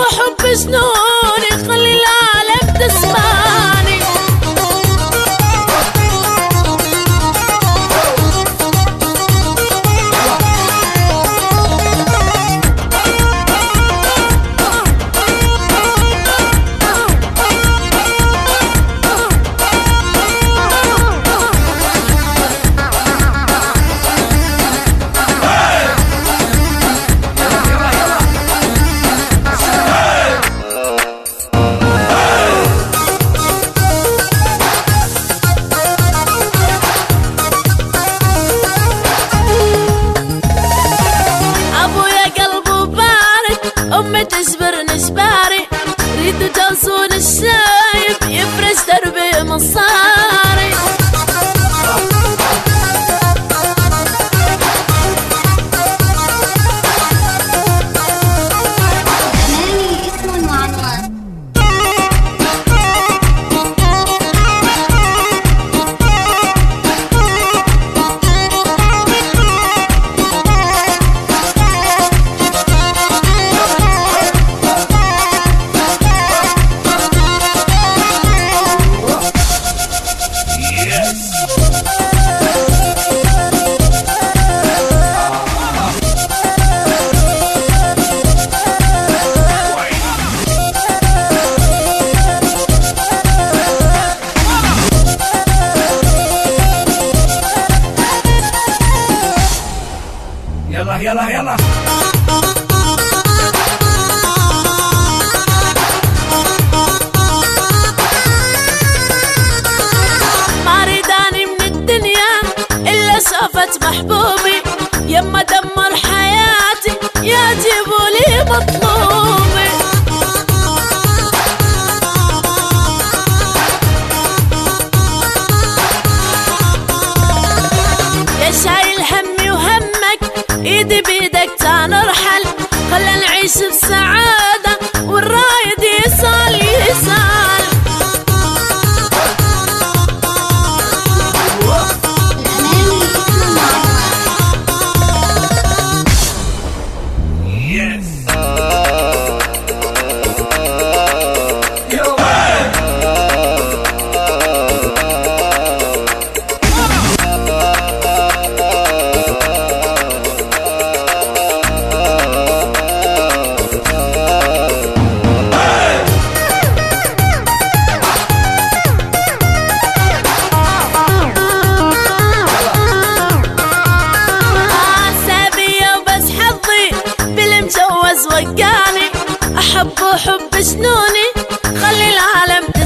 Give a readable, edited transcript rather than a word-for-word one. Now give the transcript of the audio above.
حب جنوني، خلي العالم تسمعني. أمي تجبرني جباري، ريدو جوزون الشايب يفرش دربي مصاري. يلا يلا يلا ما ريداني من الدنيا إلا شافت محبوبي، يما دمر حياتي يا جيبولي مطلوبي. يا شايل همي وهمك ايدي بيدك تعال نرحل، خلنا نعيش بسعادة والرايد يسال يسال. وقاني أحب حب جنوني، خلي العالم